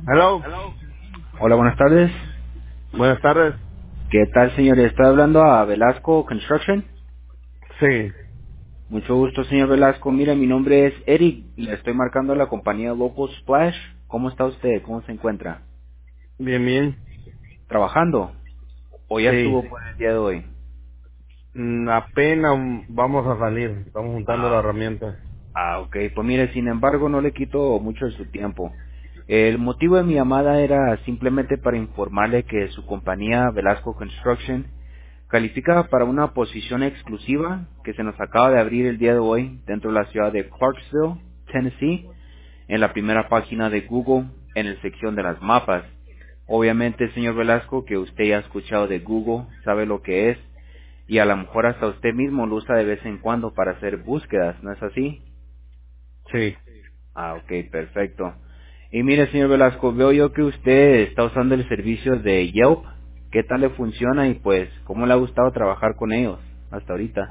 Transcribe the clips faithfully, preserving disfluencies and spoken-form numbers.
Hello. Hola, buenas tardes. Buenas tardes. ¿Qué tal, señor? ¿Está hablando a Velasco Construction? Sí. Mucho gusto, señor Velasco. Mira, mi nombre es Eric. Le estoy marcando a la compañía Local Splash. ¿Cómo está usted? ¿Cómo se encuentra? Bien, bien. ¿Trabajando? ¿O ya Sí. estuvo por el día de hoy? Mm, apenas vamos a salir. Estamos juntando la Ah, herramienta. ah, ok. Pues mire, sin embargo, no le quito mucho de su tiempo. El motivo de mi llamada era simplemente para informarle que su compañía Velasco Construction califica para una posición exclusiva que se nos acaba de abrir el día de hoy dentro de la ciudad de Clarksville, Tennessee, en la primera página de Google, en la sección de las mapas. Obviamente, señor Velasco, que usted ya ha escuchado de Google, sabe lo que es, y a lo mejor hasta usted mismo lo usa de vez en cuando para hacer búsquedas, ¿no es así? Sí. Ah, ok, perfecto. Y mire, señor Velasco, veo yo que usted está usando el servicio de Yelp. ¿Qué tal le funciona y pues cómo le ha gustado trabajar con ellos hasta ahorita?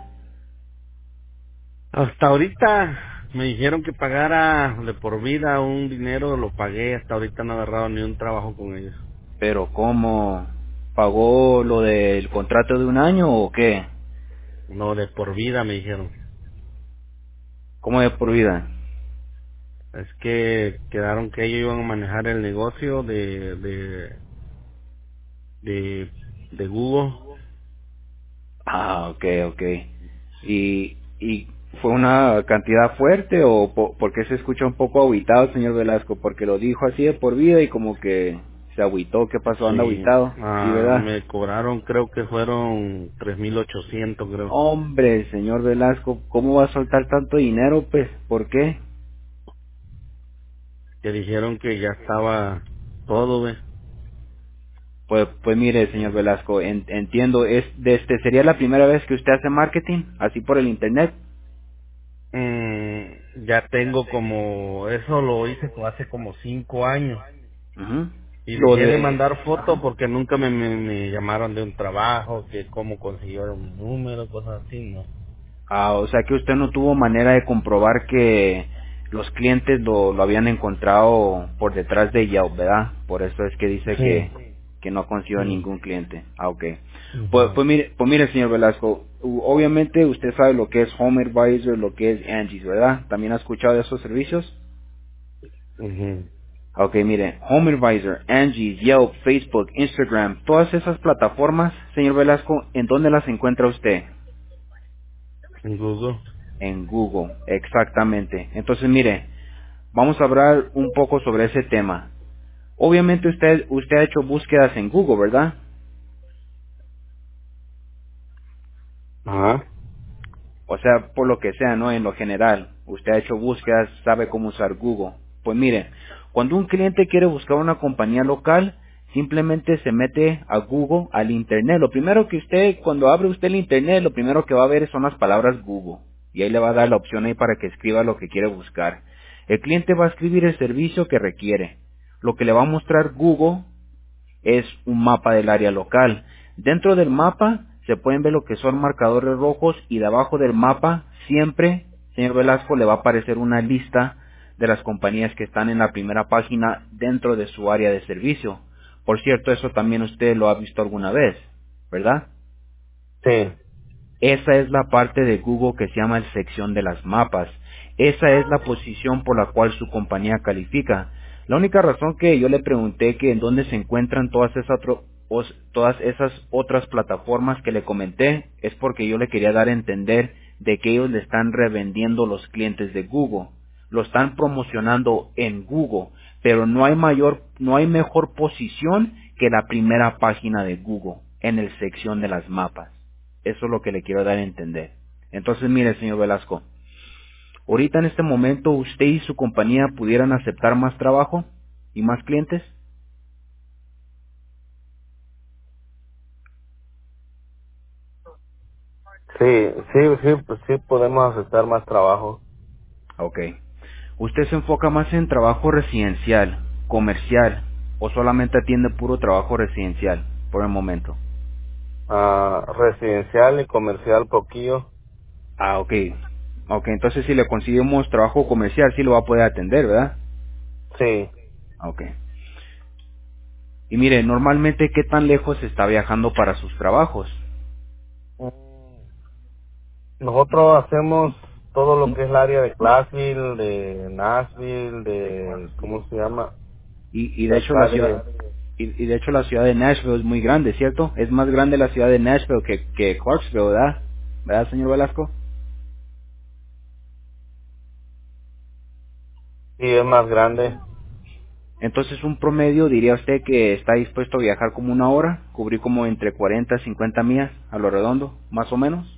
Hasta ahorita me dijeron que pagara de por vida un dinero, lo pagué. Hasta ahorita no he agarrado ni un trabajo con ellos. Pero ¿cómo? ¿Pagó lo del contrato de un año o qué? No, de por vida me dijeron. ¿Cómo de por vida? Es que quedaron que ellos iban a manejar el negocio de, de, de, de Google. Ah, ok, ok. ¿Y, y fue una cantidad fuerte o po- por qué se escucha un poco agüitado, señor Velasco? Porque lo dijo así de por vida y como que se agüitó. ¿Qué pasó? ¿Anda Sí, agüitado? Sí, ah, ¿verdad? me cobraron, creo que fueron tres mil ochocientos, creo. Hombre, señor Velasco, ¿cómo va a soltar tanto dinero, pues? ¿Por qué? Que dijeron que ya estaba todo, ¿ves? Pues, pues mire, señor Velasco, en- entiendo, es, de este, ¿sería la primera vez que usted hace marketing, así por el internet? Mm, ya tengo como, eso lo hice co- hace como cinco años. Ujú. Y Lo dejé de de, mandar fotos ajá. porque nunca me, me, me llamaron de un trabajo, que cómo consiguieron mi número, cosas así, ¿no? Ah, o sea que usted no tuvo manera de comprobar que los clientes lo, lo habían encontrado por detrás de Yelp, ¿verdad? Por eso es que dice Sí. que, que no consiguió Sí. ningún cliente. Ah, ok. Pues, Ujú. pues mire, pues mire, señor Velasco, u- obviamente usted sabe lo que es Home Advisor, lo que es Angie's, ¿verdad? ¿También ha escuchado de esos servicios? Ujú. Ah, ok, mire, Home Advisor, Angie's, Yelp, Facebook, Instagram, todas esas plataformas, señor Velasco, ¿en dónde las encuentra usted? En Google. En Google, exactamente. Entonces, mire, vamos a hablar un poco sobre ese tema. Obviamente usted, usted ha hecho búsquedas en Google, ¿verdad? Ajá. O sea, por lo que sea, ¿no? En lo general, usted ha hecho búsquedas, sabe cómo usar Google. Pues mire, cuando un cliente quiere buscar una compañía local, simplemente se mete a Google, al Internet. Lo primero que usted, cuando abre usted el Internet, lo primero que va a ver son las palabras Google. Y ahí le va a dar la opción ahí para que escriba lo que quiere buscar. El cliente va a escribir el servicio que requiere. Lo que le va a mostrar Google es un mapa del área local. Dentro del mapa se pueden ver lo que son marcadores rojos y debajo del mapa siempre, señor Velasco, le va a aparecer una lista de las compañías que están en la primera página dentro de su área de servicio. Por cierto, eso también usted lo ha visto alguna vez, ¿verdad? Sí. Esa es la parte de Google que se llama el sección de las mapas. Esa es la posición por la cual su compañía califica. La única razón que yo le pregunté que en dónde se encuentran todas esas, otro- os- todas esas otras plataformas que le comenté es porque yo le quería dar a entender de que ellos le están revendiendo los clientes de Google. Lo están promocionando en Google, pero no hay mayor, no hay mejor posición que la primera página de Google en el sección de las mapas. Eso es lo que le quiero dar a entender. Entonces, mire, señor Velasco, ahorita en este momento usted y su compañía pudieran aceptar más trabajo y más clientes. Sí, sí, sí, pues sí podemos aceptar más trabajo. Ok. ¿Usted se enfoca más en trabajo residencial, comercial o solamente atiende puro trabajo residencial por el momento? Ah, residencial y comercial poquillo. Ah, ok. Ok, entonces si le conseguimos trabajo comercial, sí lo va a poder atender, ¿verdad? Sí. Ok. Y mire, normalmente, ¿qué tan lejos está viajando para sus trabajos? Nosotros hacemos todo lo que es el área de Clarksville, de Nashville, de, ¿cómo se llama? Y, y De de hecho la acá ciudad, de, y, y de hecho la ciudad de Nashville es muy grande, ¿cierto? Es más grande la ciudad de Nashville que, que Clarksville, ¿verdad? ¿Verdad, señor Velasco? sí, es más grande. Entonces, un promedio, diría usted que está dispuesto a viajar como una hora, cubrir como entre cuarenta y cincuenta millas a lo redondo, más o menos,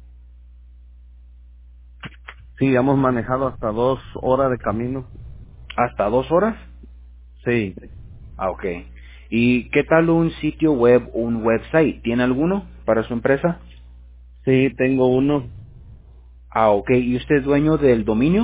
Sí, hemos manejado hasta dos horas de camino. hasta dos horas. Sí, Ah, ok. ¿Y qué tal un sitio web, un website? ¿Tiene alguno para su empresa? sí, tengo uno. Ah, ok. ¿Y usted es dueño del dominio?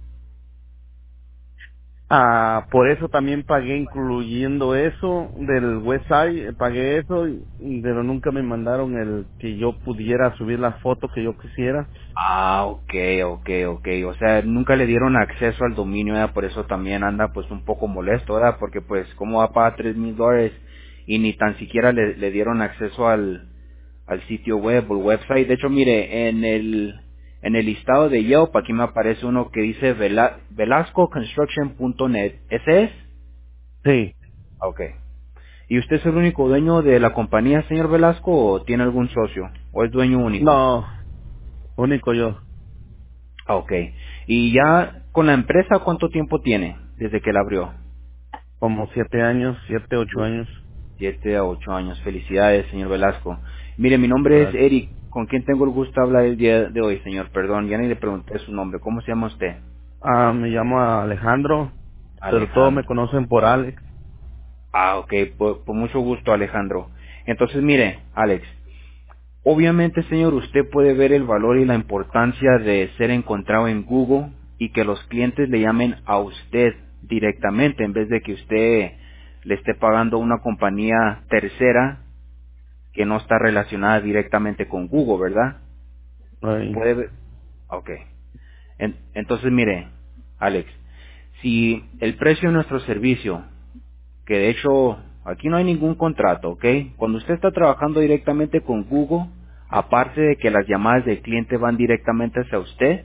Ah, por eso también pagué incluyendo eso del website, pagué eso, y- y- pero nunca me mandaron el que yo pudiera subir las fotos que yo quisiera. Ah, ok, ok, ok. O sea, nunca le dieron acceso al dominio, ¿verdad? Por eso también anda pues un poco molesto, ¿verdad? Porque pues, ¿cómo va a pagar tres mil dólares y ni tan siquiera le, le dieron acceso al, al sitio web o el website? De hecho, mire, en el, en el listado de Yelp, aquí me aparece uno que dice Vela- velasco construction punto net. ¿Ese es? Sí, Ok. ¿Y usted es el único dueño de la compañía, señor Velasco, o tiene algún socio? ¿O es dueño único? no, único yo, Ah, ok. ¿Y ya con la empresa cuánto tiempo tiene desde que la abrió? como siete años, siete, ocho Die- años. Siete a ocho años. Felicidades, señor Velasco. Mire, mi nombre es Gracias. Eric. ¿Con quién tengo el gusto de hablar el día de hoy, señor? Perdón, ya ni le pregunté su nombre. ¿Cómo se llama usted? Ah, me llamo Alejandro, pero todos me Alejandro. conocen por Alex. Ah, ok. Por, por mucho gusto, Alejandro. Entonces, mire, Alex. Obviamente, señor, usted puede ver el valor y la importancia de ser encontrado en Google y que los clientes le llamen a usted directamente en vez de que usted le esté pagando a una compañía tercera que no está relacionada directamente con Google, ¿verdad? Ay, Puede ver. Ok. En- entonces, mire, Alex, si el precio de nuestro servicio, que de hecho aquí no hay ningún contrato, ¿ok? Cuando usted está trabajando directamente con Google, aparte de que las llamadas del cliente van directamente hacia usted,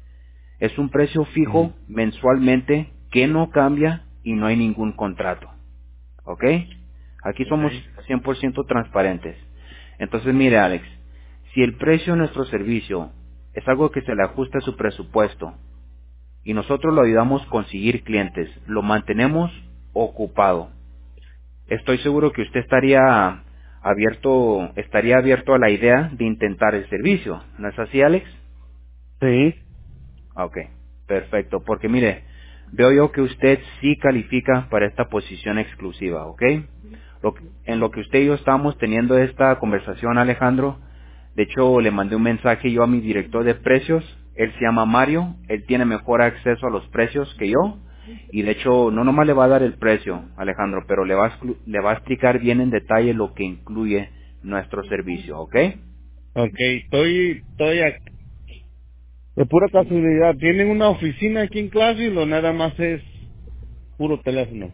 es un precio ujú, fijo mensualmente que no cambia y no hay ningún contrato, ¿ok? Aquí somos okay. cien por ciento transparentes. Entonces, mire, Alex, si el precio de nuestro servicio es algo que se le ajusta a su presupuesto y nosotros lo ayudamos a conseguir clientes, lo mantenemos ocupado. Estoy seguro que usted estaría abierto, estaría abierto a la idea de intentar el servicio. ¿No es así, Alex? Sí, Ah, ok, perfecto. Porque mire, veo yo que usted sí califica para esta posición exclusiva, ¿ok? Lo que- en lo que usted y yo estábamos teniendo esta conversación, Alejandro, de hecho le mandé un mensaje yo a mi director de precios, él se llama Mario, él tiene mejor acceso a los precios que yo, y de hecho no nomás le va a dar el precio, Alejandro, pero le va a, exclu- le va a explicar bien en detalle lo que incluye nuestro servicio, ¿ok? okay. Estoy, estoy aquí. De pura casualidad, ¿tienen una oficina aquí en Clarksville o nada más es puro teléfono?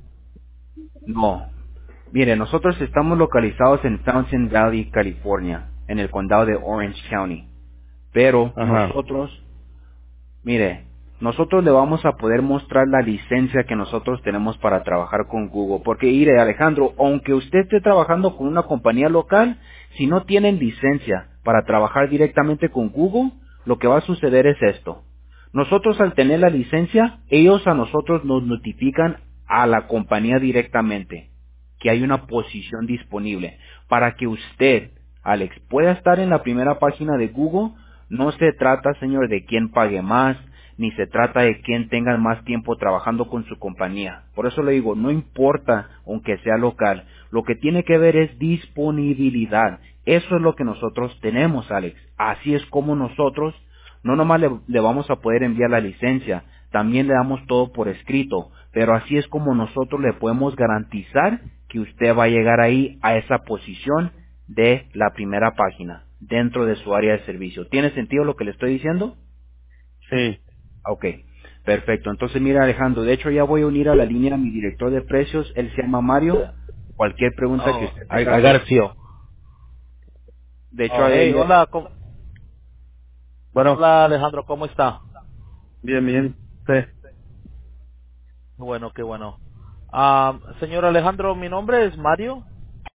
No. Mire, nosotros estamos localizados en Fountain Valley, California, en el condado de Orange County. Pero Ajá. nosotros, mire, nosotros le vamos a poder mostrar la licencia que nosotros tenemos para trabajar con Google. Porque, mire, Alejandro, aunque usted esté trabajando con una compañía local, si no tienen licencia para trabajar directamente con Google, lo que va a suceder es esto. Nosotros al tener la licencia, ellos a nosotros nos notifican a la compañía directamente que hay una posición disponible para que usted, Alex, pueda estar en la primera página de Google. No se trata, señor, de quién pague más, ni se trata de quién tenga más tiempo trabajando con su compañía. Por eso le digo, no importa, aunque sea local, lo que tiene que ver es disponibilidad. Eso es lo que nosotros tenemos, Alex. Así es como nosotros no nomás le, le vamos a poder enviar la licencia, también le damos todo por escrito, pero así es como nosotros le podemos garantizar que usted va a llegar ahí a esa posición de la primera página, dentro de su área de servicio. ¿Tiene sentido lo que le estoy diciendo? Sí. Ok, perfecto. Entonces mira, Alejandro, de hecho ya voy a unir a la línea a mi director de precios, él se llama Mario. Cualquier pregunta que Oh, usted I, tenga I got sobre. it, tío. De hecho, Oh, hey, ahí- hola, ¿cómo- Bueno, hola Alejandro, ¿cómo está? bien, bien. Sí. Bueno, qué bueno. Ah, señor Alejandro, mi nombre es Mario.